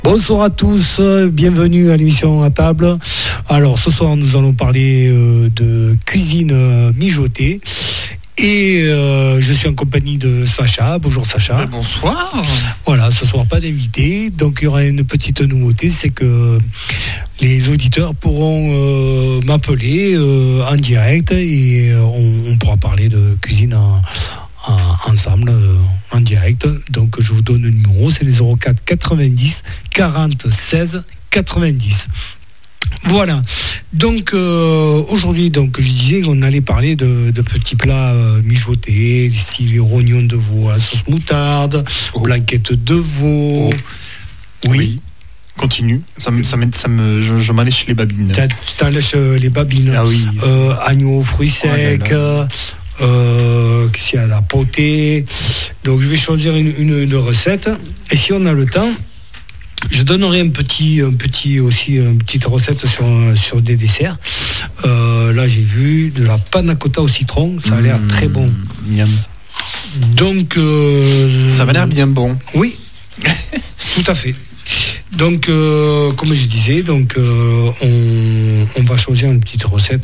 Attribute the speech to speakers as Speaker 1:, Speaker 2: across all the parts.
Speaker 1: Bonsoir à tous, bienvenue à l'émission à table. Alors ce soir nous allons parler de cuisine mijotée et je suis en compagnie de Sacha. Bonjour Sacha.
Speaker 2: Bonsoir.
Speaker 1: Voilà, ce soir pas d'invité, donc il y aura une petite nouveauté, c'est que les auditeurs pourront m'appeler en direct et on pourra parler de cuisine ensemble en direct. Donc je vous donne le numéro, c'est les 04 90 40 16 90. Voilà. Donc aujourd'hui, donc je disais qu'on allait parler de petits plats mijotés, style rognon de veau à la sauce moutarde, blanquette de veau. Oui.
Speaker 2: Continue. Je m'allèche les babines.
Speaker 1: Tu t'allèches les babines.
Speaker 2: Ah oui.
Speaker 1: Agneau aux fruits secs. Qu'est-ce qu'il y a, la potée. Donc je vais choisir une recette et si on a le temps je donnerai une petite recette sur des desserts. Là j'ai vu de la panna cotta au citron, ça a l'air très bon.
Speaker 2: Miam.
Speaker 1: Donc
Speaker 2: ça m'a l'air bien bon.
Speaker 1: Oui. Tout à fait. Donc, comme je disais, donc, on va choisir une petite recette.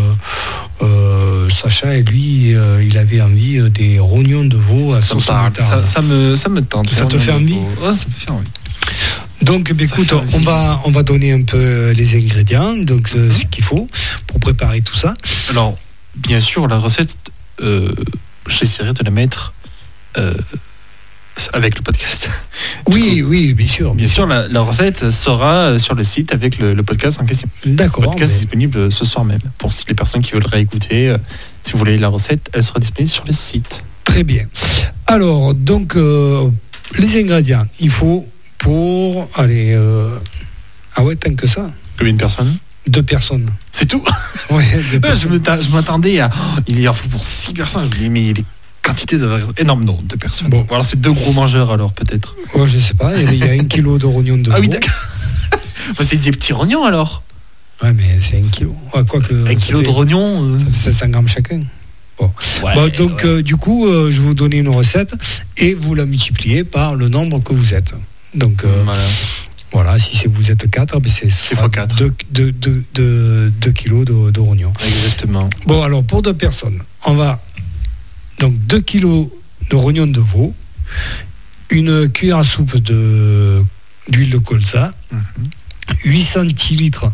Speaker 1: Sacha, et lui, il avait envie des rognons de veau à sauce moutarde.
Speaker 2: Ça me tente.
Speaker 1: Ça te fait envie ?
Speaker 2: Ouais, ça me fait envie.
Speaker 1: Donc, écoute, on va donner un peu les ingrédients, donc ce qu'il faut pour préparer tout ça.
Speaker 2: Alors, bien sûr, la recette, j'essaierai de la mettre... avec le podcast.
Speaker 1: Oui, bien sûr.
Speaker 2: Bien sûr, la recette sera sur le site avec le podcast en question.
Speaker 1: D'accord.
Speaker 2: Le podcast est disponible ce soir même. Pour les personnes qui veulent réécouter, si vous voulez la recette, elle sera disponible sur le site.
Speaker 1: Très bien. Alors, donc, les ingrédients, il faut pour... Allez, ah ouais, tant que ça.
Speaker 2: Combien de personnes ?
Speaker 1: 2 personnes.
Speaker 2: C'est tout ?
Speaker 1: Ouais,
Speaker 2: je m'attendais à... il en faut pour 6 personnes. Je me dis, mais quantité de énorme, non, 2 personnes.
Speaker 1: Bon,
Speaker 2: alors c'est 2 gros mangeurs alors peut-être.
Speaker 1: Ouais, je sais pas, il y a 1 kilo de rognons de veau.
Speaker 2: Ah oui, d'accord. C'est des petits rognons alors.
Speaker 1: Ouais, mais c'est 1 kilo. Ouais, quoi que
Speaker 2: 1 kilo de rognons.
Speaker 1: Ça fait 700 grammes chacun. Bon.
Speaker 2: Ouais,
Speaker 1: donc du coup, je vais vous donner une recette et vous la multipliez par le nombre que vous êtes. Donc voilà, si vous êtes 4, c'est
Speaker 2: x 4.
Speaker 1: 2 kilos de rognons.
Speaker 2: Exactement.
Speaker 1: Bon, alors pour 2 personnes, on va donc 2 kilos de rognons de veau, une cuillère à soupe d'huile de colza, 8 centilitres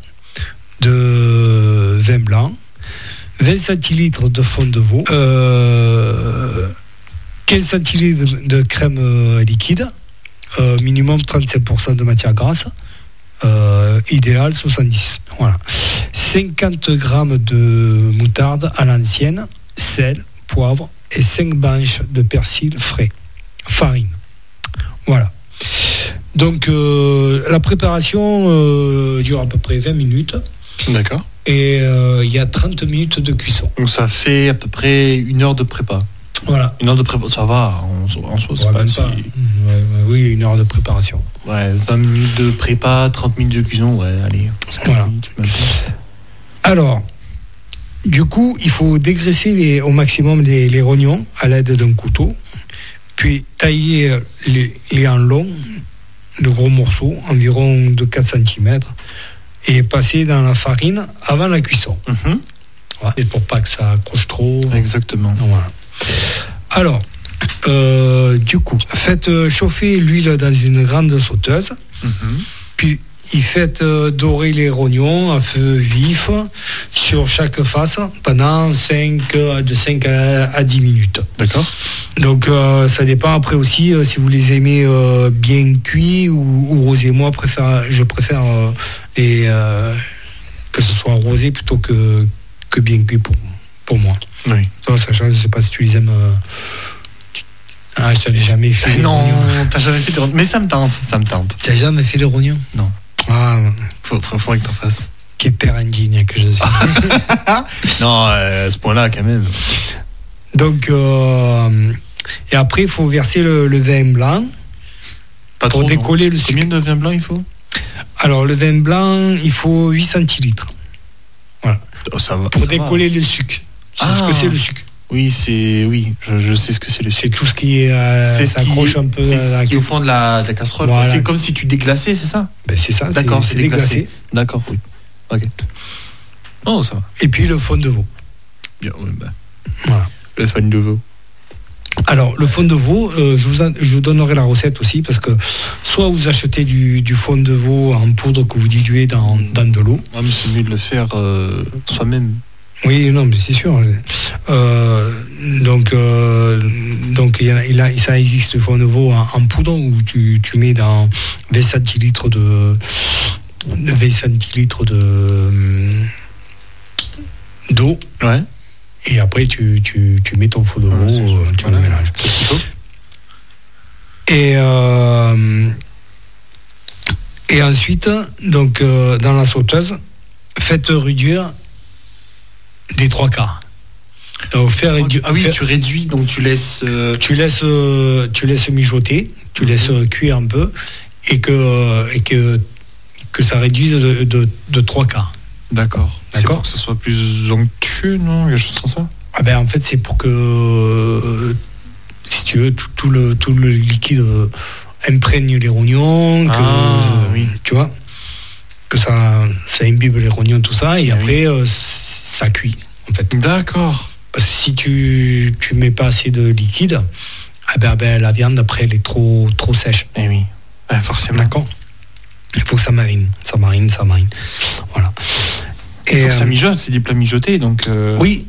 Speaker 1: de vin blanc, 20 centilitres de fond de veau, 15 centilitres de crème liquide, minimum 35% de matière grasse, idéal 70. Voilà. 50 grammes de moutarde à l'ancienne, sel, poivre et 5 branches de persil frais, farine. Voilà. Donc la préparation dure à peu près 20 minutes.
Speaker 2: D'accord.
Speaker 1: Et il y a 30 minutes de cuisson.
Speaker 2: Donc ça fait à peu près 1 heure de prépa.
Speaker 1: Voilà.
Speaker 2: 1 heure de prépa, ça va, en soi, c'est pas...
Speaker 1: Oui, 1 heure de préparation.
Speaker 2: Ouais, 20 minutes de prépa, 30 minutes de cuisson, ouais, allez.
Speaker 1: Voilà. Alors, du coup, il faut dégraisser au maximum les rognons à l'aide d'un couteau, puis tailler les en long, de gros morceaux, environ de 4 cm, et passer dans la farine avant la cuisson. Voilà, et pour pas que ça accroche trop.
Speaker 2: Exactement.
Speaker 1: Voilà. Alors, du coup, faites chauffer l'huile dans une grande sauteuse, puis faites dorer les rognons à feu vif sur chaque face pendant de 5 à 10 minutes.
Speaker 2: D'accord.
Speaker 1: Donc ça dépend après aussi si vous les aimez bien cuits ou rosés. Moi je préfère que ce soit rosé plutôt que bien cuit pour moi.
Speaker 2: Oui.
Speaker 1: Toi, Sacha, je ne sais pas si tu les aimes. Je t'avais jamais fait.
Speaker 2: Non, t'as jamais fait de rognons. Mais ça me tente.
Speaker 1: Tu n'as jamais fait de rognons ? Non. Ah,
Speaker 2: faudrait que t'en fasses.
Speaker 1: Quel père indigne que je suis.
Speaker 2: Non, à ce point-là, quand même.
Speaker 1: Donc, et après, il faut verser le vin blanc.
Speaker 2: Pas
Speaker 1: pour
Speaker 2: trop,
Speaker 1: décoller le sucre.
Speaker 2: Combien de vin blanc il faut ?
Speaker 1: Alors, le vin blanc, il faut 8 centilitres. Voilà.
Speaker 2: Oh, ça va.
Speaker 1: Pour décoller le sucre. C'est ce que c'est le sucre.
Speaker 2: Oui, je sais ce que c'est le
Speaker 1: C'est
Speaker 2: sucre.
Speaker 1: tout ce qui s'accroche un peu
Speaker 2: C'est
Speaker 1: à
Speaker 2: ce qui est
Speaker 1: la
Speaker 2: au fond de la casserole.
Speaker 1: Voilà.
Speaker 2: C'est comme si tu déglaçais, c'est ça?
Speaker 1: Ben, c'est ça.
Speaker 2: D'accord, c'est déglacé. D'accord, oui. Ok. Oh, ça va.
Speaker 1: Et puis le fond de veau.
Speaker 2: Bien, oui,
Speaker 1: Voilà.
Speaker 2: le fan de veau.
Speaker 1: Alors, le fond de veau, je vous donnerai la recette aussi, parce que soit vous achetez du fond de veau en poudre que vous diluez dans de l'eau.
Speaker 2: Ah, mais c'est mieux de le faire soi-même.
Speaker 1: Oui, non, mais c'est sûr. Donc ça existe le fond de veau en poudre où tu mets dans 20 centilitres d'eau.
Speaker 2: Ouais.
Speaker 1: Et après, tu mets ton fond de veau, tu le mélanges.
Speaker 2: C'est ce qu'il faut.
Speaker 1: Et ensuite, donc, dans la sauteuse, faites réduire des 3/4. Donc,
Speaker 2: tu réduis, donc tu laisses...
Speaker 1: Tu laisses mijoter, tu laisses cuire un peu, et que ça réduise de 3/4.
Speaker 2: D'accord. C'est pour que ça soit plus onctueux, non? Quelque chose comme ça?
Speaker 1: Ah ben, en fait, c'est pour que, si tu veux, tout le liquide imprègne les rognons,
Speaker 2: oui.
Speaker 1: tu vois, que ça imbibe les rognons, tout ça, et après, ça cuit, en fait.
Speaker 2: D'accord.
Speaker 1: Parce que si tu mets pas assez de liquide, ah ben, la viande, après, elle est trop sèche.
Speaker 2: Eh oui, forcément.
Speaker 1: D'accord. Il faut que ça marine. Voilà.
Speaker 2: Il faut que ça mijote, c'est des plats mijotés, donc...
Speaker 1: Oui.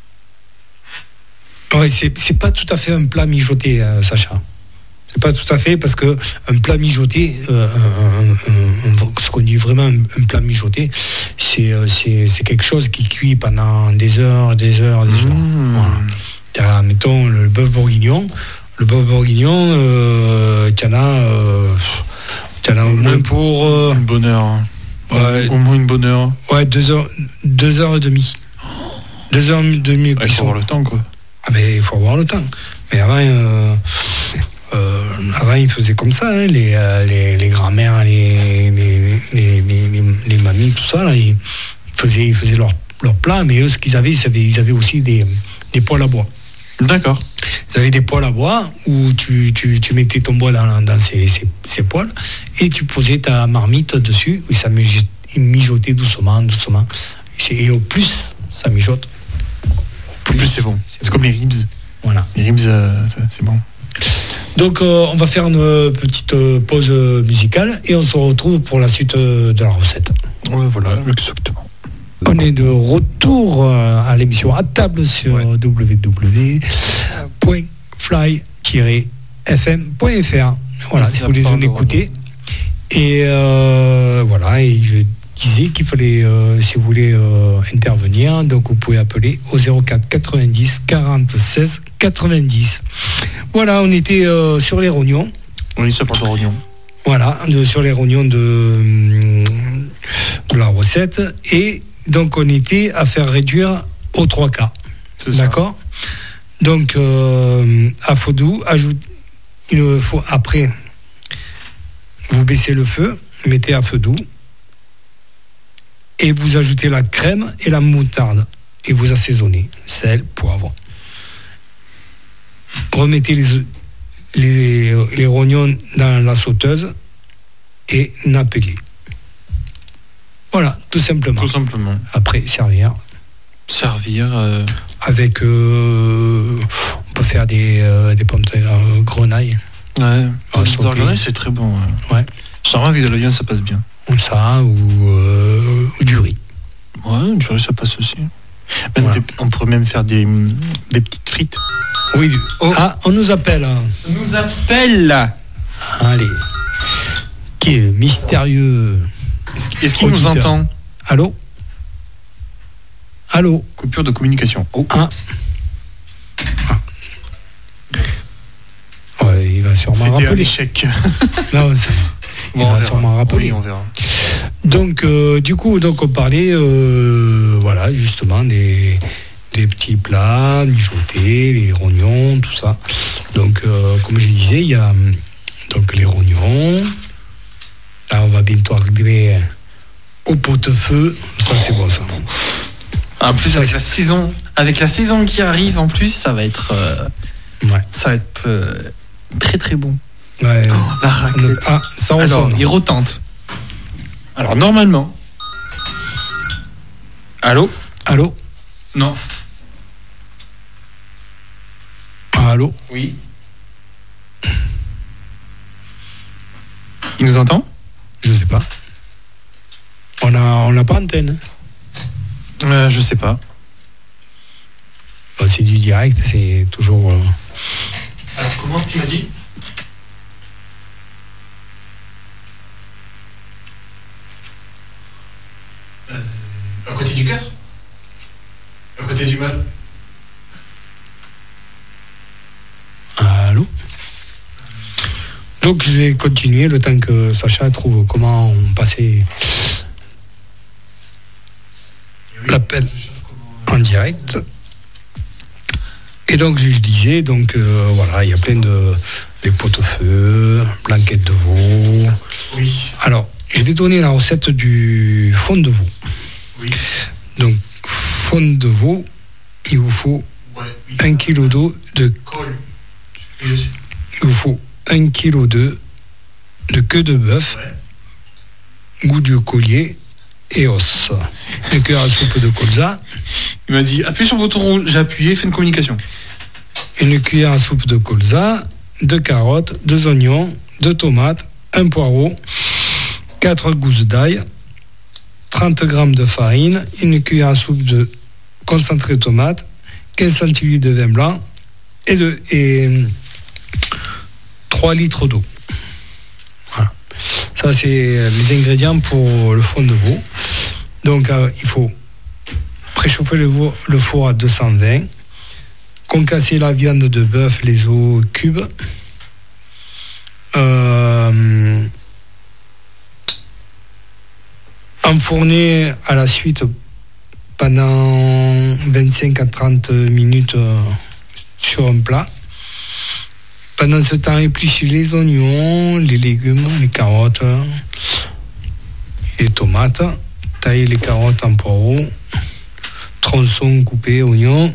Speaker 1: Ouais, c'est pas tout à fait un plat mijoté, Sacha. C'est pas tout à fait, parce que un plat mijoté, ce qu'on dit vraiment un plat mijoté, c'est quelque chose qui cuit pendant des heures. Voilà. T'as, mettons, le bœuf bourguignon. Le bœuf bourguignon, t'en as au moins pour...
Speaker 2: Une bonne heure.
Speaker 1: Ouais,
Speaker 2: au moins une bonne heure.
Speaker 1: Ouais, 2 heures et demie. 2 heures et demie.
Speaker 2: Il faut avoir le temps, quoi.
Speaker 1: Ah ben, il faut avoir le temps. Mais avant, ils faisaient comme ça, hein, les grands-mères, les mamies, tout ça, là, ils faisaient leur plat, mais eux, ce qu'ils avaient, ils avaient aussi des poêles à bois.
Speaker 2: D'accord.
Speaker 1: Ils avaient des poêles à bois où tu mettais ton bois dans ces poêles et tu posais ta marmite dessus, et ça mijotait doucement. Et au plus ça mijote,
Speaker 2: au plus c'est bon. C'est comme les ribs.
Speaker 1: Voilà.
Speaker 2: Les ribs, c'est bon.
Speaker 1: Donc on va faire une petite pause musicale et on se retrouve pour la suite de la recette.
Speaker 2: Ouais, voilà, exactement.
Speaker 1: On est de retour à l'émission À table sur www.fly-fm.fr. Voilà, si vous voulez nous écouter. Et voilà, et je disais qu'il fallait, si vous voulez intervenir, donc vous pouvez appeler au 04 90 40 16 90. Voilà, on était sur les rognons.
Speaker 2: On est sur le rognon.
Speaker 1: Voilà, sur les rognons de la recette. Et donc on était à faire réduire aux 3/4. D'accord. Donc à feu doux, après, vous baissez le feu, mettez à feu doux, et vous ajoutez la crème et la moutarde, et vous assaisonnez, sel, poivre. Remettez les rognons dans la sauteuse et nappez-les. Voilà, tout simplement.
Speaker 2: Tout simplement.
Speaker 1: Après, servir. Avec, on peut faire des pommes de grenaille.
Speaker 2: Ouais, pommes de grenaille, c'est très bon.
Speaker 1: Ouais.
Speaker 2: Généralement, avec de la viande, ça passe bien.
Speaker 1: Ça, ou du riz.
Speaker 2: Ouais, du riz, ça passe aussi.
Speaker 1: Voilà.
Speaker 2: On pourrait même faire des petites frites.
Speaker 1: Oui. Oh. Ah, on nous appelle.
Speaker 2: On nous appelle.
Speaker 1: Allez. Qui est le mystérieux?
Speaker 2: Est-ce qu'il nous entend?
Speaker 1: Allô? Allô?
Speaker 2: Coupure de communication. Oh.
Speaker 1: Ah. Ouais, il va sûrement rappeler.
Speaker 2: C'était un échec.
Speaker 1: Non, ça... Il va sûrement rappeler.
Speaker 2: Oui, on verra.
Speaker 1: Donc, du coup, on parlait, voilà, justement, des petits plats mijotés, les rognons, tout ça. Donc, comme je disais, il y a donc les rognons. Là, on va bientôt arriver au pot-de-feu. Ça, c'est bon, ça.
Speaker 2: En plus,
Speaker 1: Ça,
Speaker 2: avec la saison qui arrive, en plus, ça va être, très très bon.
Speaker 1: Ouais.
Speaker 2: La raclette.
Speaker 1: Ah, ça
Speaker 2: Alors,
Speaker 1: ressonne.
Speaker 2: il retente. Alors, normalement. Allô?
Speaker 1: Allô?
Speaker 2: Non.
Speaker 1: Allô?
Speaker 2: Oui. Il nous entend?
Speaker 1: Je sais pas. On n'a pas antenne.
Speaker 2: Je sais pas.
Speaker 1: Bah, c'est du direct, c'est toujours.
Speaker 2: Alors, comment tu m'as dit? À côté du cœur? À côté du mal?
Speaker 1: Allô? Donc je vais continuer le temps que Sacha trouve comment on passait l'appel en direct. Et donc je disais, donc voilà, il y a plein de les pot-au-feu, blanquettes de veau.
Speaker 2: Oui.
Speaker 1: Alors, je vais donner la recette du fond de veau.
Speaker 2: Oui.
Speaker 1: Donc, fond de veau, il vous faut 1 kg d'eau de
Speaker 2: Colle.
Speaker 1: il vous faut 1 kg de queue de bœuf, goût du collier et os. Une cuillère à soupe de colza.
Speaker 2: Il m'a dit appuie sur le bouton rouge, j'ai appuyé, fais une communication.
Speaker 1: Une cuillère à soupe de colza, 2 carottes, 2 oignons, 2 tomates, 1 poireau, 4 gousses d'ail, 30 g de farine, une cuillère à soupe de concentré de tomate, 15 centilitres de vin blanc et 3 litres d'eau. Voilà. Ça, c'est les ingrédients pour le fond de veau. Donc, il faut préchauffer le four à 220, concasser la viande de bœuf, les os cubes, enfourner à la suite pendant 25 à 30 minutes sur un plat. Pendant ce temps, éplucher les oignons, les légumes, les carottes, les tomates, tailler les carottes en poireaux, tronçons coupés, oignons,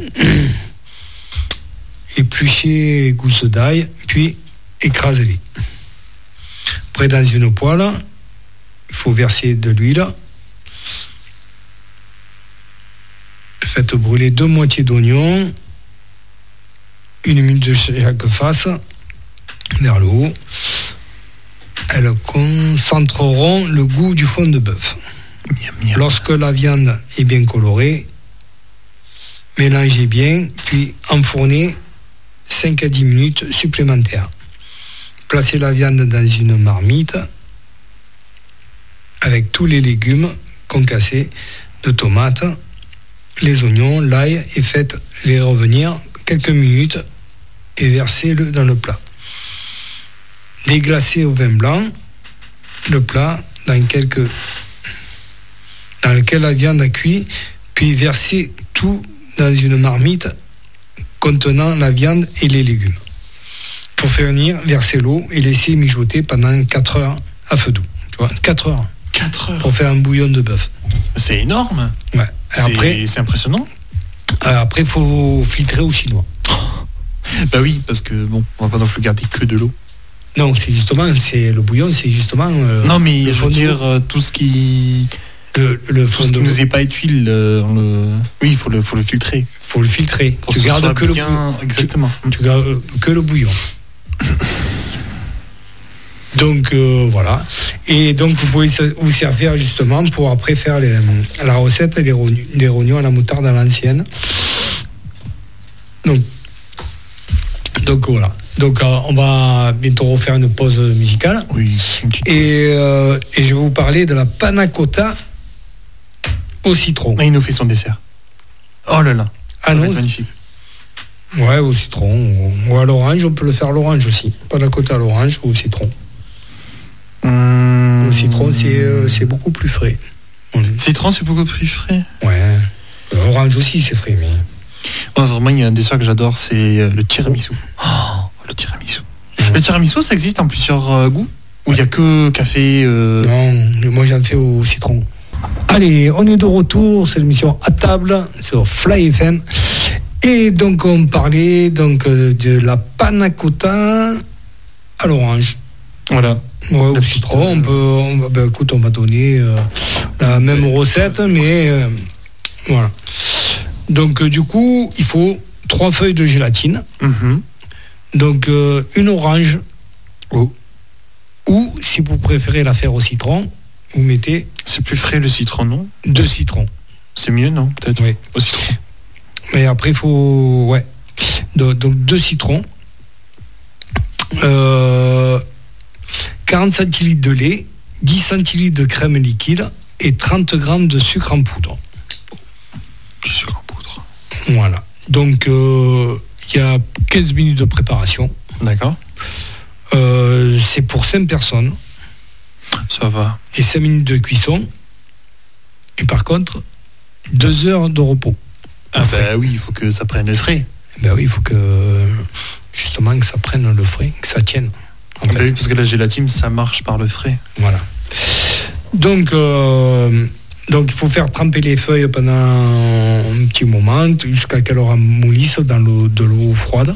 Speaker 1: éplucher les gousses d'ail, puis écraser-les. Après, dans une poêle, il faut verser de l'huile. Faites brûler 2 moitiés d'oignons, 1 minute de chaque face, vers le haut. Elles concentreront le goût du fond de bœuf. Lorsque la viande est bien colorée, mélangez bien, puis enfournez 5 à 10 minutes supplémentaires. Placez la viande dans une marmite avec tous les légumes concassés de tomates, les oignons, l'ail, et faites-les revenir quelques minutes et versez-le dans le plat. Déglacez au vin blanc le plat dans lequel la viande a cuit, puis versez tout dans une marmite contenant la viande et les légumes. Pour finir, versez l'eau et laissez mijoter pendant 4 heures à feu doux. Tu vois, 4 heures.
Speaker 2: 4 heures.
Speaker 1: Pour faire un bouillon de bœuf.
Speaker 2: C'est énorme.
Speaker 1: Ouais.
Speaker 2: C'est impressionnant.
Speaker 1: Après, il faut filtrer au chinois.
Speaker 2: Bah oui, parce que bon, on va pas non plus garder que de l'eau.
Speaker 1: Non, c'est le bouillon, c'est justement.
Speaker 2: Non, mais je veux dire tout ce qui.
Speaker 1: Le fond de
Speaker 2: nous est pas utile, oui, il faut le filtrer.
Speaker 1: Il faut le filtrer.
Speaker 2: Tu gardes que le bouillon. Exactement.
Speaker 1: Tu gardes que le bouillon. Donc voilà. Et donc vous pouvez vous servir justement pour après faire la recette des rognons à la moutarde à l'ancienne. Donc voilà. Donc on va bientôt refaire une pause musicale.
Speaker 2: Oui.
Speaker 1: Et je vais vous parler de la panna cotta au citron.
Speaker 2: Et il nous fait son dessert. Oh là là. Ça va être magnifique.
Speaker 1: Ouais, au citron ou à l'orange, on peut le faire à l'orange aussi. Panna cotta à l'orange ou au citron. Le citron, c'est beaucoup plus frais.
Speaker 2: Citron, c'est beaucoup plus frais.
Speaker 1: Ouais. L'orange aussi, c'est frais, mais.
Speaker 2: Vraiment, il y a un dessert que j'adore, c'est le tiramisu. Oh, le tiramisu. Le tiramisu, ça existe en plusieurs goûts. Ou il n'y a que café.
Speaker 1: Non, moi j'en fais au citron. Allez, on est de retour, c'est l'émission À table sur Fly FM. Et donc on parlait donc de la panna cotta à l'orange.
Speaker 2: Voilà.
Speaker 1: Ouais, au citron, écoute, on va donner la même recette, mais voilà. Donc du coup, il faut 3 feuilles de gélatine. Donc une orange. Ou si vous préférez la faire au citron, vous mettez...
Speaker 2: C'est plus frais le citron, non?
Speaker 1: 2 citrons.
Speaker 2: C'est mieux, non? Peut-être.
Speaker 1: Oui.
Speaker 2: Au citron.
Speaker 1: Mais après, il faut... Ouais. Donc 2 citrons. 40 centilitres de lait, 10 centilitres de crème liquide et 30 grammes de sucre en poudre.
Speaker 2: Du sucre en poudre.
Speaker 1: Voilà. Donc, il y a 15 minutes de préparation.
Speaker 2: D'accord.
Speaker 1: C'est pour 5 personnes.
Speaker 2: Ça va.
Speaker 1: Et 5 minutes de cuisson. Et par contre, 2 heures de repos.
Speaker 2: Ah bah oui, il faut que ça prenne le frais.
Speaker 1: Ben oui, il faut que justement que ça prenne le frais, que ça tienne.
Speaker 2: En fait. Oui, parce que la gélatine, ça marche par le frais.
Speaker 1: Voilà. Donc il faut faire tremper les feuilles pendant un petit moment, jusqu'à qu'elles ramollissent dans de l'eau froide.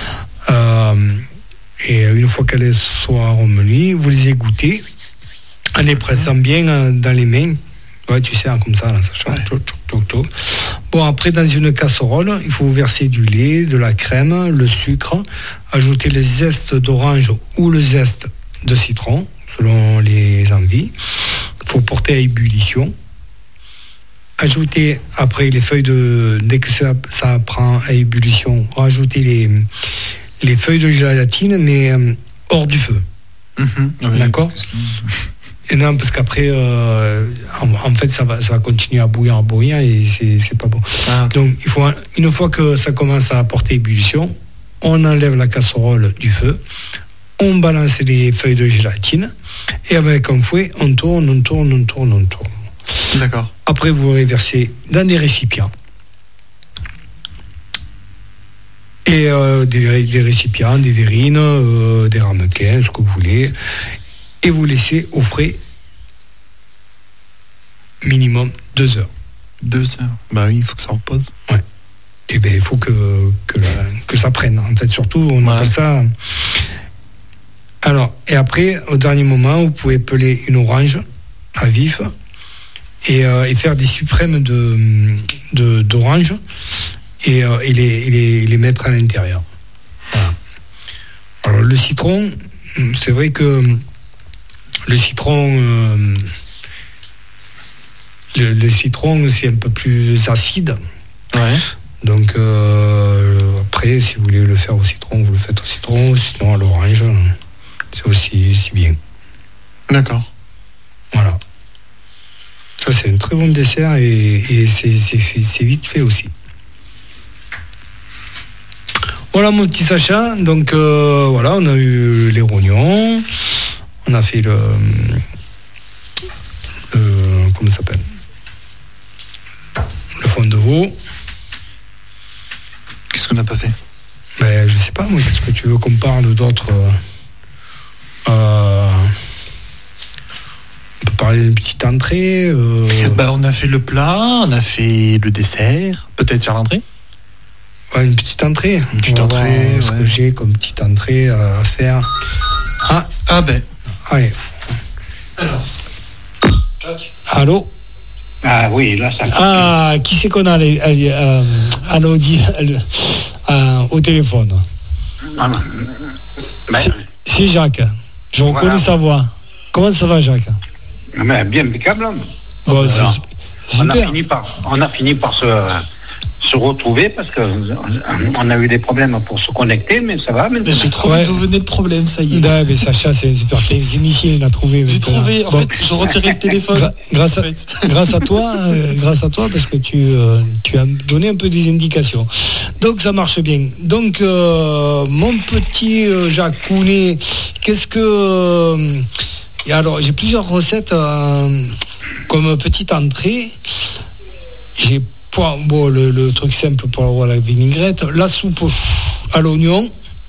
Speaker 1: Et une fois qu'elles soient ramollies, vous les égouttez en les pressant bien dans les mains. Ouais, tu sais, comme ça, là, ça change. Ouais. Bon, après, dans une casserole, il faut verser du lait, de la crème, le sucre, ajouter le zeste d'orange ou le zeste de citron, selon les envies. Il faut porter à ébullition. Ajouter, après, les feuilles dès que ça prend à ébullition, rajouter les feuilles de gélatine, mais hors du feu.
Speaker 2: Oui. D'accord.
Speaker 1: Et non, parce qu'après, en fait, ça va continuer à bouillir et c'est pas bon. Ah, okay. Donc, une fois que ça commence à porter ébullition, on enlève la casserole du feu, on balance les feuilles de gélatine, et avec un fouet, on tourne.
Speaker 2: D'accord.
Speaker 1: Après, vous les versez dans des récipients. Et des récipients, des verrines, des ramequins, ce que vous voulez. Et vous laissez au frais minimum 2 heures.
Speaker 2: 2 heures. Bah oui, il faut que ça repose.
Speaker 1: Ouais. Et bien il faut que ça prenne. En fait, surtout, on appelle ça. Alors, et après, au dernier moment, vous pouvez peler une orange à vif et faire des suprêmes d'orange et les mettre à l'intérieur. Voilà. Alors, le citron, c'est vrai que le citron, c'est un peu plus acide.
Speaker 2: Ouais.
Speaker 1: Donc, après, si vous voulez le faire au citron, vous le faites au citron. Sinon, à l'orange, c'est aussi bien.
Speaker 2: D'accord.
Speaker 1: Voilà. Ça, c'est un très bon dessert et c'est vite fait aussi. Voilà mon petit Sacha. Donc, voilà, on a eu les rognons. On a fait comment ça s'appelle? Le fond de veau.
Speaker 2: Qu'est-ce qu'on n'a pas fait?
Speaker 1: Mais je sais pas, moi, qu'est-ce que tu veux qu'on parle d'autres on peut parler d'une petite entrée.
Speaker 2: On a fait le plat, on a fait le dessert. Peut-être faire l'entrée?
Speaker 1: Ouais, une petite entrée.
Speaker 2: Une petite entrée.
Speaker 1: Ce que j'ai comme petite entrée à faire.
Speaker 2: Ben.
Speaker 1: Allez.
Speaker 2: Alors.
Speaker 1: Allô?
Speaker 3: Ah oui, là ça.
Speaker 1: Ah, qui c'est qu'on a au téléphone? C'est Jacques. Je reconnais sa voix. Comment ça va, Jacques?
Speaker 3: Mais bien impeccable.
Speaker 1: Bon,
Speaker 3: on a fini par se retrouver parce qu'on a eu des problèmes pour se connecter, mais ça va maintenant.
Speaker 2: J'ai trouvé d'où venait le problème, ça y est.
Speaker 1: Non, mais Sacha, c'est un super technicien, il a trouvé.
Speaker 2: J'ai trouvé, en fait, je retirais le téléphone.
Speaker 1: Grâce à toi, parce que tu as donné un peu des indications. Donc ça marche bien. Donc mon petit Jacques Counet, qu'est-ce que... alors j'ai plusieurs recettes comme petite entrée. J'ai le truc simple pour avoir la vinaigrette, la soupe à l'oignon,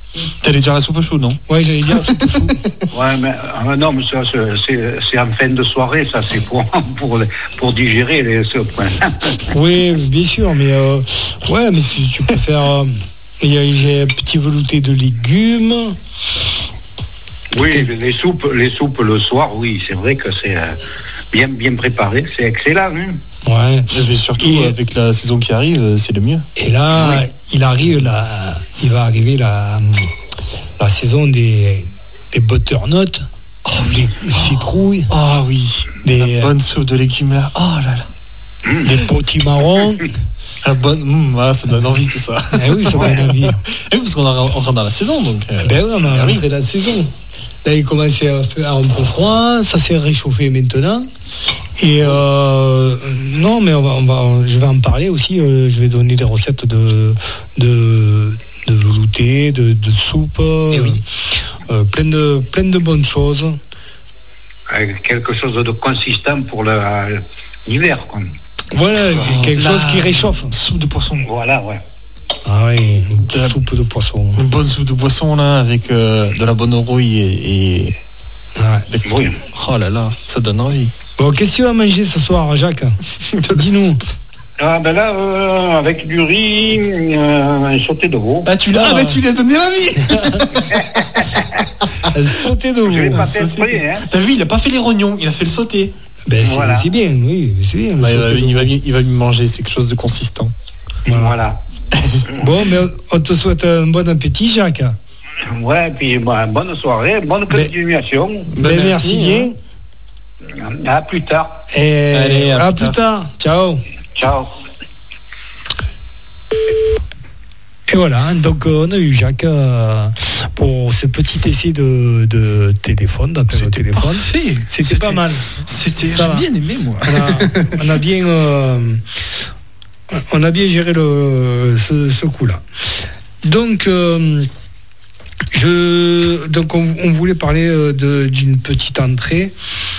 Speaker 2: T'allais dire la soupe chaude, non?
Speaker 1: Ouais, j'allais dire la soupe chaude.
Speaker 3: Ouais, mais non, mais ça, c'est en fin de soirée, ça, c'est pour digérer les soupes.
Speaker 1: Oui, bien sûr, mais ouais, mais tu peux faire. J'ai un petit velouté de légumes.
Speaker 3: Oui, les soupes le soir, oui, c'est vrai que c'est bien préparé, c'est excellent. Hein.
Speaker 1: Ouais.
Speaker 2: Mais surtout avec la saison qui arrive, c'est le mieux.
Speaker 1: Et là, il va arriver la saison des butternuts, les citrouilles.
Speaker 2: Ah oui, la bonne soupe de légumes là. Oh là là.
Speaker 1: Les potimarrons.
Speaker 2: La bonne, ça donne envie tout ça.
Speaker 1: Eh oui, ça donne envie.
Speaker 2: Et parce qu'on rentre dans la saison donc.
Speaker 1: Ben oui, on a rentré dans la saison. Là, il commence à faire un peu froid, ça s'est réchauffé maintenant. Et non, mais je vais en parler aussi. Je vais donner des recettes de velouté, de soupe, plein de bonnes choses.
Speaker 3: Quelque chose de consistant pour l'hiver, quoi.
Speaker 1: Voilà, quelque chose qui réchauffe.
Speaker 2: Soupe de poisson.
Speaker 3: Voilà, ouais.
Speaker 1: Ah oui, une soupe de poisson.
Speaker 2: Une bonne soupe de poisson là, avec de la bonne rouille et
Speaker 3: oui.
Speaker 2: Oh là là, ça donne envie.
Speaker 1: Bon, qu'est-ce que tu vas manger ce soir, Jacques? Dis-nous.
Speaker 3: Ah ben là, avec du riz, un sauté de veau.
Speaker 2: Ah tu l'as donné envie.
Speaker 1: Un sauté de veau.
Speaker 3: Je vais pas faire exprès, hein.
Speaker 2: T'as vu, il a pas fait les rognons, il a fait le sauté.
Speaker 1: Ben c'est bien, oui, c'est bien.
Speaker 2: Il va manger, c'est quelque chose de consistant.
Speaker 3: Voilà.
Speaker 1: Bon, mais on te souhaite un bon appétit, Jacques.
Speaker 3: Ouais, puis bonne soirée, bonne continuation.
Speaker 1: Merci bien.
Speaker 3: À plus tard.
Speaker 1: Et allez, à plus tard. Ciao.
Speaker 3: Ciao.
Speaker 1: Et voilà, donc on a eu Jacques pour ce petit essai de téléphone, d'appel au téléphone.
Speaker 2: Parfait.
Speaker 1: C'était pas mal.
Speaker 2: J'ai bien aimé, moi.
Speaker 1: On a bien géré ce coup-là. Donc, on voulait parler d'une petite entrée.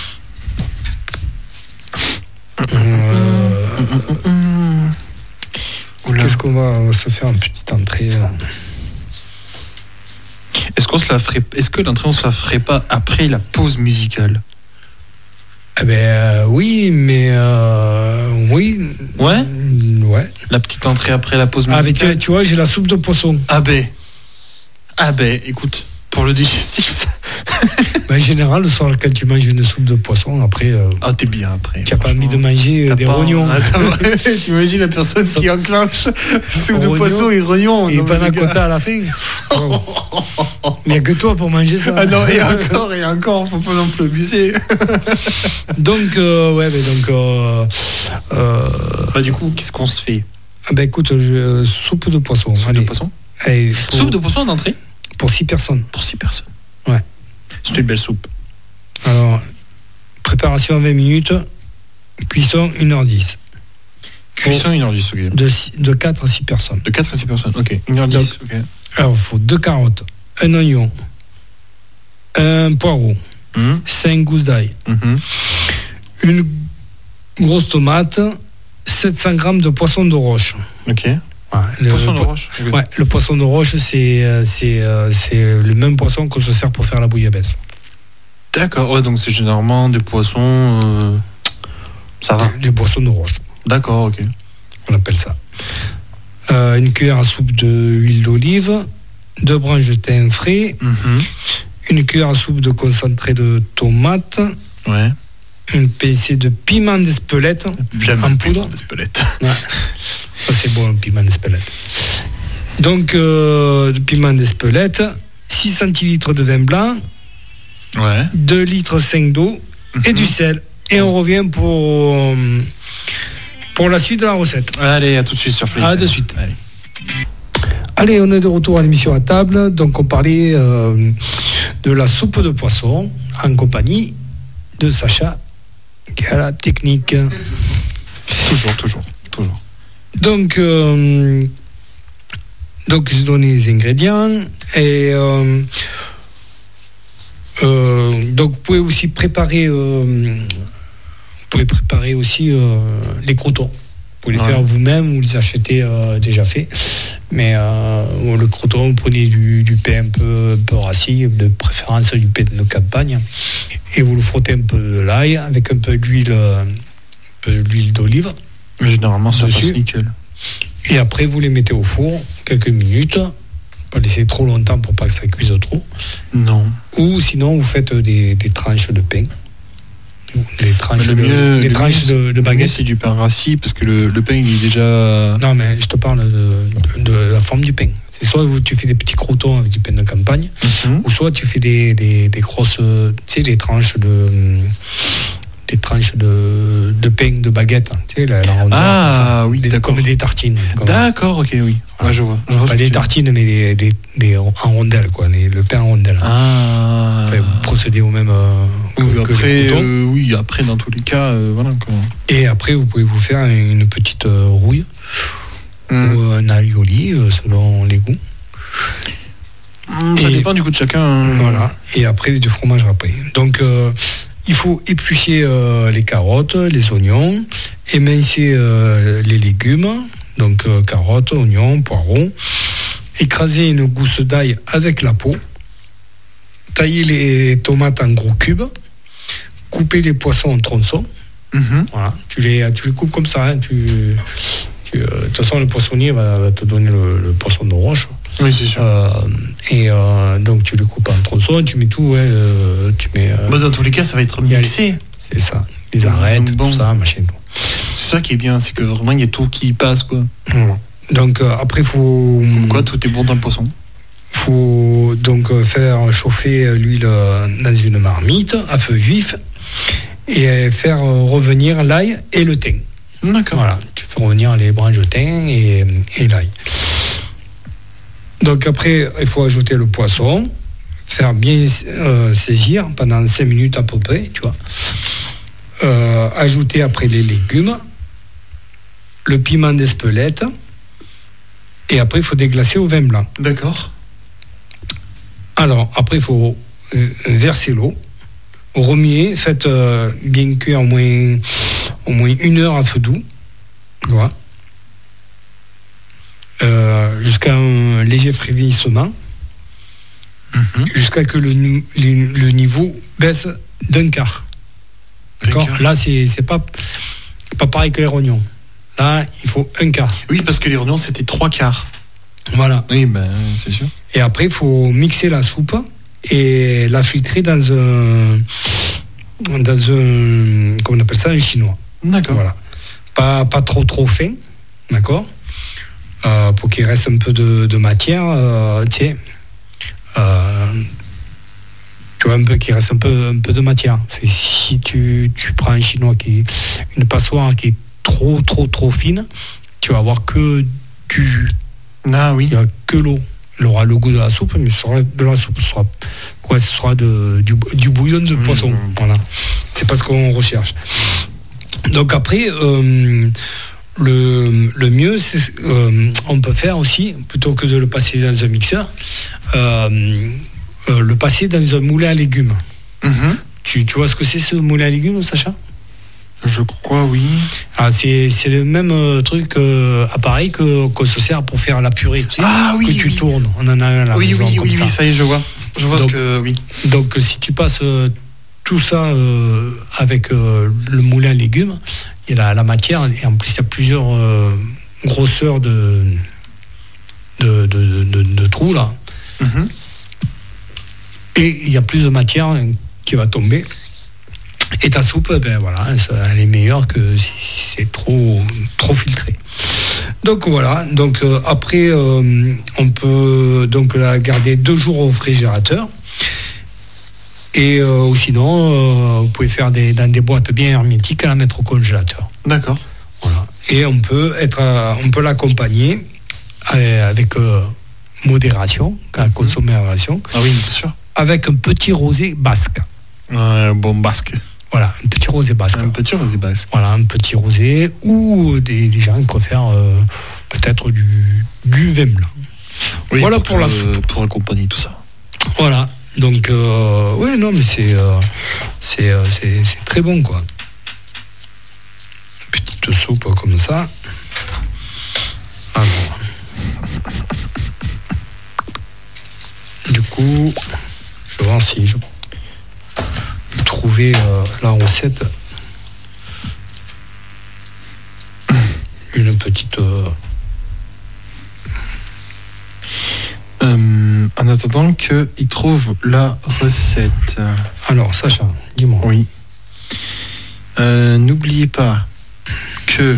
Speaker 1: Qu'est-ce qu'on va se faire une petite entrée?
Speaker 2: Est-ce que l'entrée on se la ferait pas après la pause musicale?
Speaker 1: Eh ben oui, mais oui.
Speaker 2: Ouais.
Speaker 1: Ouais.
Speaker 2: La petite entrée après la pause musicale.
Speaker 1: Ah mais tu vois, j'ai la soupe de poisson.
Speaker 2: Ah ben, écoute, pour le digestif.
Speaker 1: En général, le soir, quand tu manges une soupe de poisson, après.
Speaker 2: T'es bien après.
Speaker 1: Tu n'as pas envie de manger des rognons.
Speaker 2: T'imagines la personne qui enclenche soupe de poisson et rognons.
Speaker 1: Et panna cotta à la fin. Il n'y a que toi pour manger ça.
Speaker 2: Ah non, et encore, faut pas non plus abuser.
Speaker 1: Donc,
Speaker 2: du coup, qu'est-ce qu'on se fait?
Speaker 1: Ben écoute, soupe de poisson.
Speaker 2: Soupe de poisson.
Speaker 1: Allez,
Speaker 2: soupe de poisson d'entrée?
Speaker 1: Pour 6 personnes.
Speaker 2: Pour 6 personnes.
Speaker 1: Ouais.
Speaker 2: C'est une belle soupe.
Speaker 1: Alors, préparation 20 minutes, cuisson 1h10.
Speaker 2: Cuisson 1h10, ok.
Speaker 1: De 4 à 6 personnes.
Speaker 2: De 4 à 6 personnes, ok. 1h10, ok.
Speaker 1: Alors, il faut 2 carottes, un oignon, un poireau, 5 gousses d'ail, une grosse tomate, 700 grammes de poisson de roche.
Speaker 2: Ok. Poisson de roche.
Speaker 1: Ouais, le poisson de roche, c'est le même poisson qu'on se sert pour faire la bouillabaisse.
Speaker 2: D'accord, ouais, donc c'est généralement des poissons. Ça va.
Speaker 1: Les poissons de roche.
Speaker 2: D'accord, ok.
Speaker 1: On appelle ça. Une cuillère à soupe d'huile d'olive, 2 branches de thym frais, une cuillère à soupe de concentré de tomate, une pincée de piment d'Espelette en poudre. Ouais. Ça, c'est bon, le piment d'Espelette. Donc, piment d'Espelette, 6 centilitres de vin blanc, 2 litres 5 d'eau et du sel. Et on revient pour la suite de la recette.
Speaker 2: Allez, à tout de suite sur Free.
Speaker 1: À de suite. Allez, on est de retour à l'émission à table. Donc, on parlait de la soupe de poisson en compagnie de Sacha qui a la technique.
Speaker 2: Toujours.
Speaker 1: Donc j'ai donné les ingrédients et donc vous pouvez aussi préparer aussi les croûtons. pouvez les faire vous-même ou les acheter déjà faits. Mais le croton, vous prenez du pain un peu rassis, de préférence du pain de campagne, et vous le frottez un peu de l'ail avec un peu d'huile d'olive.
Speaker 2: Généralement, ça passe nickel.
Speaker 1: Et après, vous les mettez au four quelques minutes. Pas laisser trop longtemps pour pas que ça cuise trop.
Speaker 2: Non.
Speaker 1: Ou sinon, vous faites des tranches de pain. Des tranches de baguette.
Speaker 2: C'est du pain rassis parce que le pain il est déjà.
Speaker 1: Non, mais je te parle de la forme du pain. C'est soit tu fais des petits croutons avec du pain de campagne, ou soit tu fais des grosses, tu sais, des tranches de pain de baguette, tu sais, la
Speaker 2: rondeur, oui,
Speaker 1: comme des tartines.
Speaker 2: D'accord, ok, oui. Ouais, je vois.
Speaker 1: Pas des tartines, mais des en rondelles, quoi, le pain en rondelles. Vous procédez au même que les croutons.
Speaker 2: Oui, après, dans tous les cas, voilà. Quoi.
Speaker 1: Et après, vous pouvez vous faire une petite rouille ou un alioli, selon les goûts.
Speaker 2: Ça dépend du goût de chacun.
Speaker 1: Voilà. Et après, du fromage râpé. Donc, il faut éplucher les carottes, les oignons, émincer les légumes, donc carottes, oignons, poireaux, écraser une gousse d'ail avec la peau, tailler les tomates en gros cubes, couper les poissons en tronçons. Voilà, tu les coupes comme ça. Hein, de toute façon, le poissonnier va te donner le poisson de roche.
Speaker 2: Oui, c'est sûr.
Speaker 1: Donc tu le coupes en tronçons, tu mets tout. Tu mets.
Speaker 2: Dans tous les cas, ça va être mixé.
Speaker 1: C'est ça. Les arêtes, tout ça, machin.
Speaker 2: C'est ça qui est bien, c'est que vraiment il y a tout qui passe, quoi.
Speaker 1: Donc après, faut.
Speaker 2: Comme quoi, tout est bon dans le poisson.
Speaker 1: Faut donc faire chauffer l'huile dans une marmite à feu vif et faire revenir l'ail et le thym.
Speaker 2: D'accord.
Speaker 1: Voilà, tu fais revenir les branches de thym et l'ail. Donc après, il faut ajouter le poisson, faire bien saisir pendant 5 minutes à peu près, tu vois. Ajouter après les légumes, le piment d'Espelette, et après il faut déglacer au vin blanc.
Speaker 2: D'accord.
Speaker 1: Alors après il faut verser l'eau, remuer, faites bien cuire au moins 1 heure à feu doux, tu vois. Jusqu'à un léger frémissement, jusqu'à que le niveau baisse d'un quart. D'accord. Là, c'est pas pareil que les rognons. Là, il faut 1 quart.
Speaker 2: Oui, parce que les rognons, c'était 3 quarts.
Speaker 1: Voilà.
Speaker 2: Oui, c'est sûr.
Speaker 1: Et après, il faut mixer la soupe et la filtrer dans un comment on appelle ça, un chinois.
Speaker 2: D'accord.
Speaker 1: Voilà. Pas trop fin, d'accord. Pour qu'il reste un peu de matière, tu sais, tu vois, qu'il reste un peu de matière. C'est si tu prends un chinois une passoire qui est trop fine, tu vas avoir que du jus.
Speaker 2: Ah oui.
Speaker 1: Il n'y a que l'eau. Il aura le goût de la soupe, mais ce sera de la soupe. Ce sera du bouillon de poisson. Voilà. C'est pas ce qu'on recherche. Donc après, le mieux, c'est on peut faire aussi, plutôt que de le passer dans un mixeur, le passer dans un moulin à légumes. Tu vois ce que c'est, ce moulin à légumes, Sacha?
Speaker 2: Je crois, oui.
Speaker 1: C'est le même truc, appareil qu'on se sert pour faire la purée. Tu sais, que tu tournes. On en a un à la maison comme ça.
Speaker 2: Oui, ça y est, je vois. Je vois
Speaker 1: donc,
Speaker 2: oui.
Speaker 1: Donc si tu passes tout ça avec le moulin à légumes, il y a la matière, et en plus il y a plusieurs grosseurs de trous là. Et il y a plus de matière qui va tomber. Et ta soupe, voilà, elle est meilleure que si c'est trop filtré. Donc voilà. Donc après, on peut donc la garder 2 jours au réfrigérateur. Et ou sinon, vous pouvez faire dans des boîtes bien hermétiques, la mettre au congélateur.
Speaker 2: D'accord.
Speaker 1: Voilà. Et on peut l'accompagner avec modération, consommer modération.
Speaker 2: Ah oui, bien sûr.
Speaker 1: Avec un petit rosé basque.
Speaker 2: Bon basque.
Speaker 1: Voilà, un petit rosé basque.
Speaker 2: Un petit rosé basque.
Speaker 1: Voilà, un petit rosé, ou des gens qui préfèrent peut-être du vin blanc.
Speaker 2: Oui,
Speaker 1: voilà pour la soupe.
Speaker 2: Pour accompagner tout ça.
Speaker 1: Voilà. Donc, oui, non, mais c'est très bon, quoi. Petite soupe comme ça. Alors. Du coup, je vais voir si je peux trouver la recette. Une petite...
Speaker 2: En attendant qu'il trouve la recette.
Speaker 1: Alors, Sacha, dis-moi.
Speaker 2: Oui. N'oubliez pas que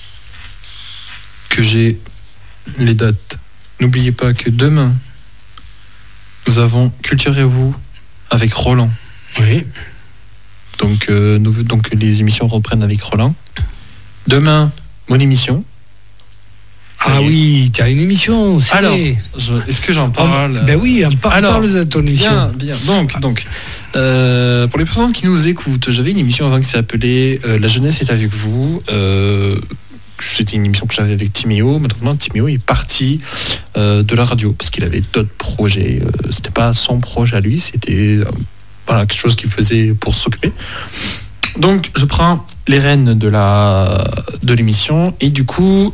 Speaker 2: j'ai les dates. N'oubliez pas que demain, nous avons Culturez-vous avec Roland.
Speaker 1: Oui.
Speaker 2: Donc les émissions reprennent avec Roland. Demain, mon émission.
Speaker 1: Ah oui, tu as une émission.
Speaker 2: Alors, est-ce que j'en parle?
Speaker 1: Ben oui, parle de ton émission.
Speaker 2: Bien. Donc, pour les personnes qui nous écoutent, j'avais une émission avant qui s'appelait La jeunesse est avec vous. C'était une émission que j'avais avec Timéo. Malheureusement, Timéo est parti de la radio parce qu'il avait d'autres projets. C'était pas son projet à lui, c'était quelque chose qu'il faisait pour s'occuper. Donc, je prends les rênes de l'émission et du coup,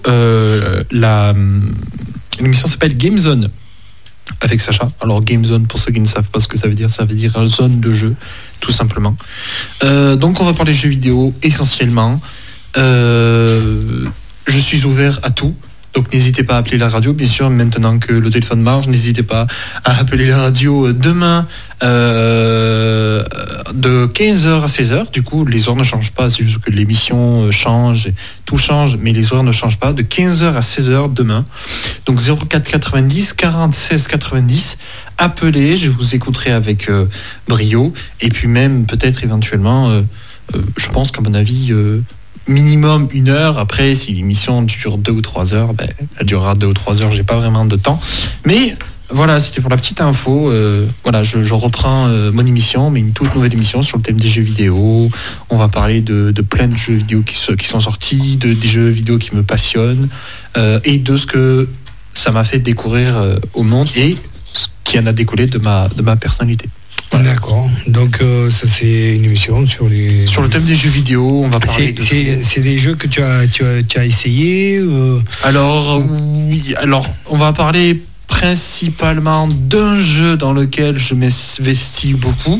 Speaker 2: l'émission s'appelle Game Zone avec Sacha. Alors, Game Zone, pour ceux qui ne savent pas ce que ça veut dire zone de jeu, tout simplement. Donc, on va parler jeux vidéo essentiellement. Je suis ouvert à tout. Donc n'hésitez pas à appeler la radio, bien sûr, maintenant que le téléphone marche, n'hésitez pas à appeler la radio demain de 15h à 16h. Du coup, les heures ne changent pas, c'est juste que l'émission change, tout change, mais les heures ne changent pas. De 15h à 16h demain. Donc 04 90 46 90. Appelez, je vous écouterai avec brio. Et puis même, peut-être éventuellement, je pense qu'à mon avis... minimum 1 heure. Après, si l'émission dure 2 ou 3 heures, elle durera 2 ou 3 heures. J'ai pas vraiment de temps. Mais voilà, c'était pour la petite info. Je reprends mon émission, mais une toute nouvelle émission sur le thème des jeux vidéo. On va parler de plein de jeux vidéo qui sont sortis, des jeux vidéo qui me passionnent et de ce que ça m'a fait découvrir au monde et ce qui en a découlé de ma personnalité. Voilà.
Speaker 1: D'accord. Donc ça c'est une émission sur le
Speaker 2: thème des jeux vidéo. On va parler
Speaker 1: c'est des jeux que tu as essayé.
Speaker 2: Alors oui. Alors on va parler principalement d'un jeu dans lequel je m'investis beaucoup,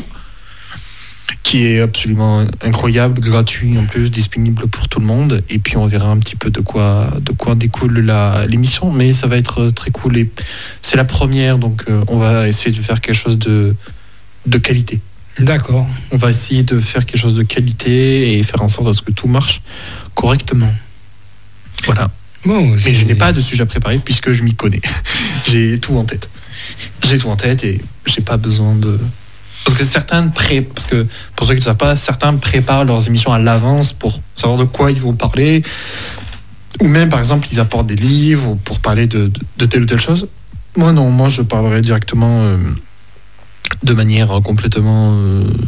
Speaker 2: qui est absolument incroyable, gratuit en plus, disponible pour tout le monde. Et puis on verra un petit peu de quoi découle l'émission, mais ça va être très cool. Et c'est la première, donc on va essayer de faire quelque chose de qualité.
Speaker 1: D'accord.
Speaker 2: On va essayer de faire quelque chose de qualité et faire en sorte que tout marche correctement. Voilà.
Speaker 1: Bon,
Speaker 2: mais je n'ai pas de sujet préparé puisque je m'y connais. J'ai tout en tête. Et j'ai pas besoin de... Parce que pour ceux qui ne savent pas, certains préparent leurs émissions à l'avance pour savoir de quoi ils vont parler. Ou même, par exemple, ils apportent des livres pour parler de telle ou telle chose. Moi, non. Moi, je parlerai directement... de manière complètement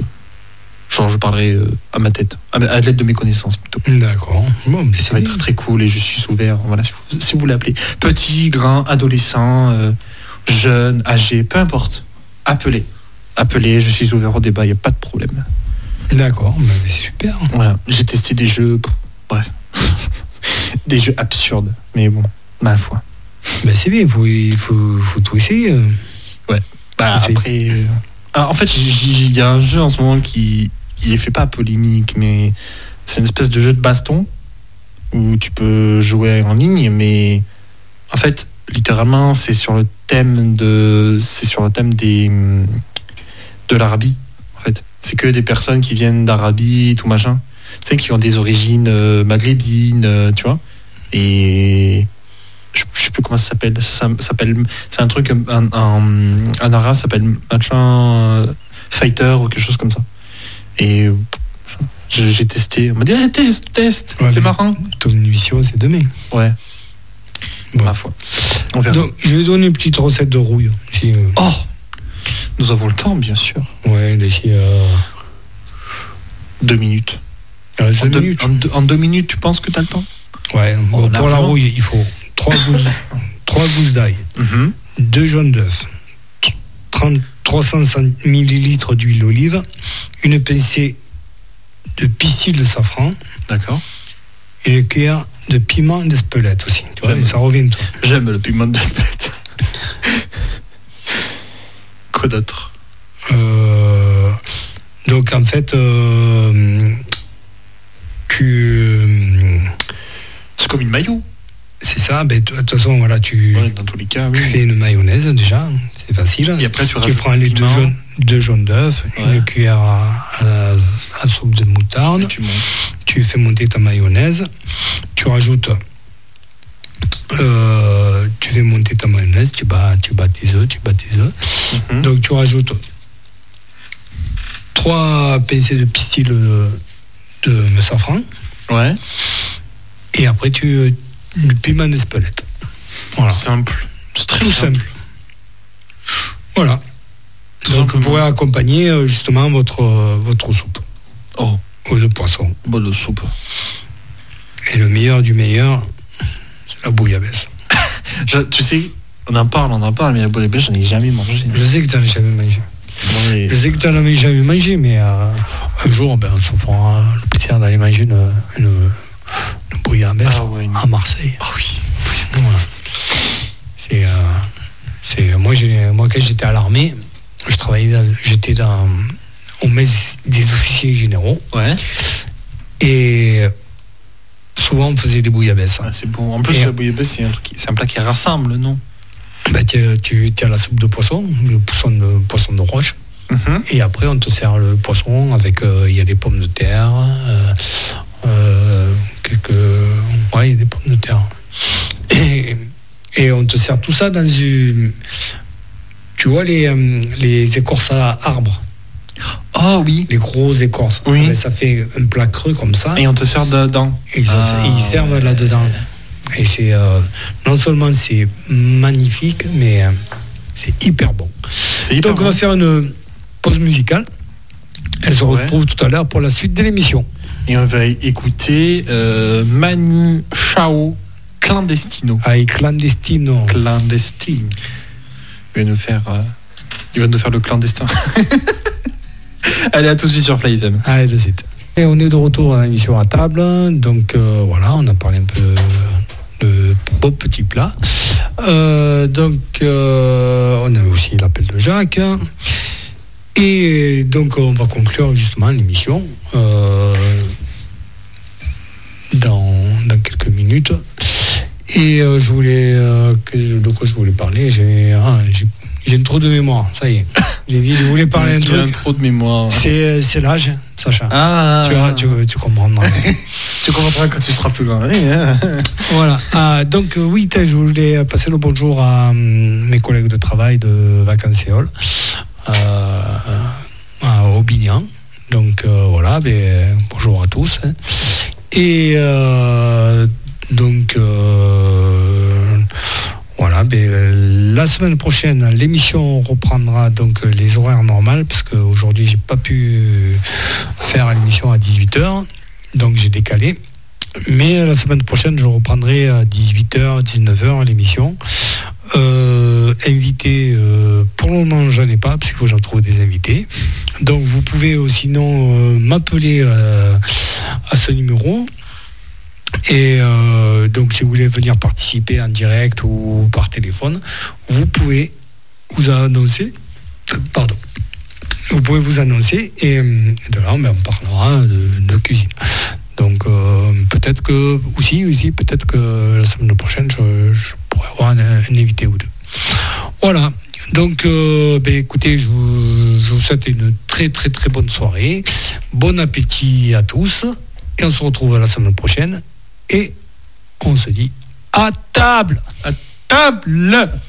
Speaker 2: je parlerai à ma tête, à l'aide de mes connaissances plutôt.
Speaker 1: D'accord. Bon,
Speaker 2: ça va être très cool et je suis ouvert. Voilà, si vous voulez appeler, petit, grand, adolescent, jeune, âgé, peu importe, appelez, je suis ouvert au débat, il n'y a pas de problème.
Speaker 1: D'accord, c'est super.
Speaker 2: Voilà, j'ai testé des jeux, bref, des jeux absurdes, mais bon, ma foi.
Speaker 1: C'est bien, il faut tout essayer.
Speaker 2: Ouais. Après, en fait, il y a un jeu en ce moment qui ne fait pas polémique, mais c'est une espèce de jeu de baston où tu peux jouer en ligne, mais en fait, littéralement, c'est sur le thème de l'Arabie. En fait, c'est que des personnes qui viennent d'Arabie, tout machin, tu sais, qui ont des origines maghrébines, tu vois, et je sais plus comment ça s'appelle. C'est un truc en arabe, ça s'appelle machin fighter ou quelque chose comme ça. Et j'ai testé. On m'a dit teste, ouais, c'est marrant.
Speaker 1: Ton émission c'est demain.
Speaker 2: Ouais. Bon. Ma foi. On verra. Donc,
Speaker 1: je vais donner une petite recette de rouille.
Speaker 2: Oh, nous avons le temps, bien sûr.
Speaker 1: Ouais, d'ici
Speaker 2: 2 minutes. En 2 minutes, tu penses que tu as le temps? Ouais.
Speaker 1: Pour la rouille, il faut 3 gousses d'ail, 2 jaunes d'œufs, 300 ml d'huile d'olive, une pincée de pistil de safran,
Speaker 2: d'accord,
Speaker 1: et une cuillère de piment d'Espelette aussi. Tu vois, et ça revient, toi.
Speaker 2: J'aime le piment d'Espelette. Quoi d'autre?
Speaker 1: Donc en fait,
Speaker 2: c'est comme une mayo.
Speaker 1: C'est ça, de toute façon, voilà,
Speaker 2: dans tous les cas,
Speaker 1: tu fais une mayonnaise déjà, c'est facile.
Speaker 2: Et après, tu
Speaker 1: prends les deux jaunes d'œufs, une cuillère à soupe de moutarde.
Speaker 2: Et
Speaker 1: tu fais monter ta mayonnaise, tu rajoutes. Tu fais monter ta mayonnaise, tu bats tes œufs. Mm-hmm. Donc tu rajoutes 3 pincées de pistil de safran.
Speaker 2: Ouais.
Speaker 1: Et après du piment d'Espelette. Voilà.
Speaker 2: Simple.
Speaker 1: C'est très simple. Voilà. Donc vous pourrez accompagner justement votre soupe.
Speaker 2: Oh.
Speaker 1: Ou de poisson.
Speaker 2: Bon de soupe.
Speaker 1: Et le meilleur du meilleur, c'est la bouillabaisse.
Speaker 2: Tu sais, on en parle, mais la bouillabaisse, j'en ai jamais mangé.
Speaker 1: Je sais que tu n'en as jamais mangé.
Speaker 2: Ouais.
Speaker 1: Je sais que tu n'en as jamais mangé, mais un jour, on se fera le plaisir d'aller manger une bouillabaisse à Marseille.
Speaker 2: Ah oui.
Speaker 1: Voilà. Moi, quand j'étais à l'armée, j'étais au mess des officiers généraux.
Speaker 2: Ouais.
Speaker 1: Et souvent, on faisait des bouillabaisses.
Speaker 2: Ouais, c'est bon. En plus, la bouillabaisse, c'est un plat qui rassemble, non?
Speaker 1: Tu as la soupe de poisson, le poisson de roche.
Speaker 2: Mm-hmm.
Speaker 1: Et après, on te sert le poisson avec, il y a des pommes de terre, il y a des pommes de terre. Et on te sert tout ça dans une... Tu vois les écorces à arbres?
Speaker 2: Oh oui.
Speaker 1: Les grosses écorces.
Speaker 2: Oui.
Speaker 1: Ça fait un plat creux comme ça.
Speaker 2: Et on te sert dedans.
Speaker 1: Et ils servent là-dedans. Et c'est non seulement c'est magnifique, mais c'est hyper bon. Donc on va faire une pause musicale. Elle se retrouve tout à l'heure pour la suite de l'émission.
Speaker 2: Et on va écouter Manu Chao, Clandestino.
Speaker 1: Ah, Clandestino.
Speaker 2: Clandestine. Il va nous faire le clandestin. Allez, à tout de suite sur Play FM.
Speaker 1: Allez, tout de suite. Et on est de retour à l'émission à table. Donc voilà, on a parlé un peu de beaux petits plats. Donc on a aussi l'appel de Jacques. Et donc on va conclure justement l'émission dans quelques minutes. Et je voulais de quoi je voulais parler. J'ai un trou de mémoire, ça y est. J'ai dit je voulais parler un truc.
Speaker 2: J'ai un trou de mémoire.
Speaker 1: C'est l'âge, Sacha.
Speaker 2: Ah.
Speaker 1: Tu comprendras.
Speaker 2: Tu comprendras quand tu seras plus grand.
Speaker 1: Voilà. Donc oui, je voulais passer le bonjour à mes collègues de travail de Vacances-Éole à Aubignan. Donc voilà, bonjour à tous. Et donc voilà, la semaine prochaine, l'émission reprendra donc les horaires normales, parce qu'aujourd'hui, j'ai pas pu faire l'émission à 18h, donc j'ai décalé. Mais la semaine prochaine, je reprendrai à 18h, 19h l'émission. Invité, pour le moment, j'en ai pas, parce qu'il faut que j'en trouve des invités. Donc, vous pouvez sinon m'appeler à ce numéro. Et donc, si vous voulez venir participer en direct ou par téléphone, vous pouvez vous annoncer. Vous pouvez vous annoncer et de là, on parlera de cuisine. Donc, peut-être que peut-être que la semaine prochaine, je pourrais avoir un invité ou deux. Voilà. Donc, écoutez, je vous souhaite une très très très bonne soirée. Bon appétit à tous. Et on se retrouve la semaine prochaine. Et on se dit à table.
Speaker 2: À table.